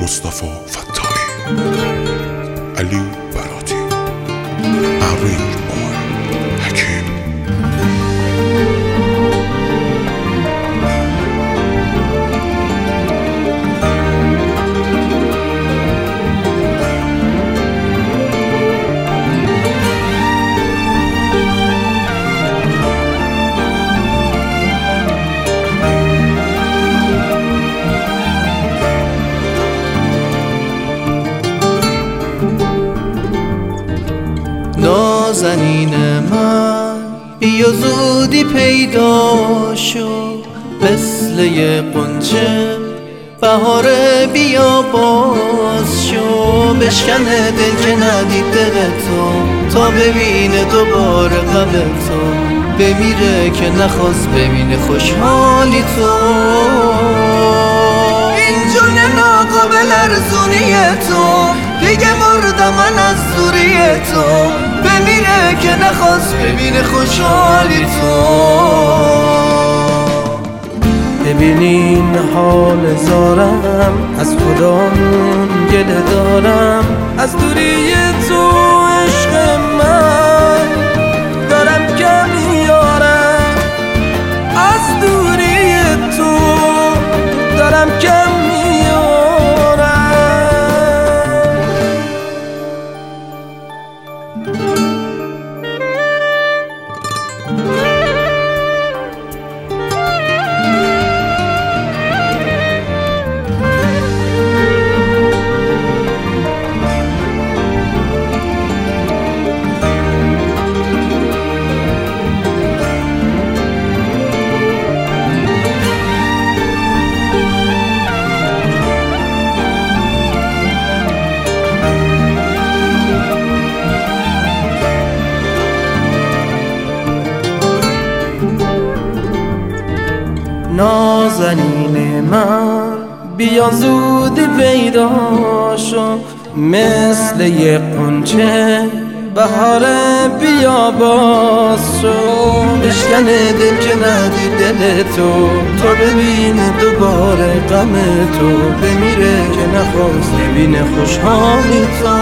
مصطفی فتاحی، علی براتی، arranged by حکیم. نازنین من بیا زودی پیدا شو، مثل یه غنچه بهار بیا باز شو. بشکنه دل که ندید دل تو، تا ببینه دوباره غم تو. بمیره که نخواست ببینه خوشحالی تو. این جون ناقابل ارزونی تو، دیگه مردم من از دوری تو. بمیره که نخواست ببینه خوشحالی تو. ببینین حال زارم، از خدامون گله دارم. از دوری تو عشق من دارم کم میارم، از دوری تو دارم کم میارم. نازنین من بیا زودی پیدا شو، مثل یه غنچه بهار بیا باز شو. بشکنه دل که ندید دل تو، تا ببینه دوباره غم تو. بمیره که نخواست ببینه خوشحالی تو.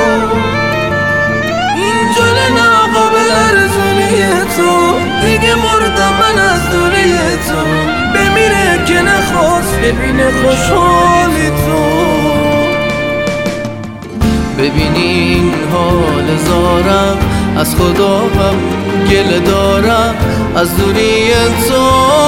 این جل ناقابل ارزونی تو، دیگه مردم من از دوری تو. بمیره که نخواست ببینه خوشحالی تو. ببینین حال زارم، از خدا هم گله دارم. از دوری تو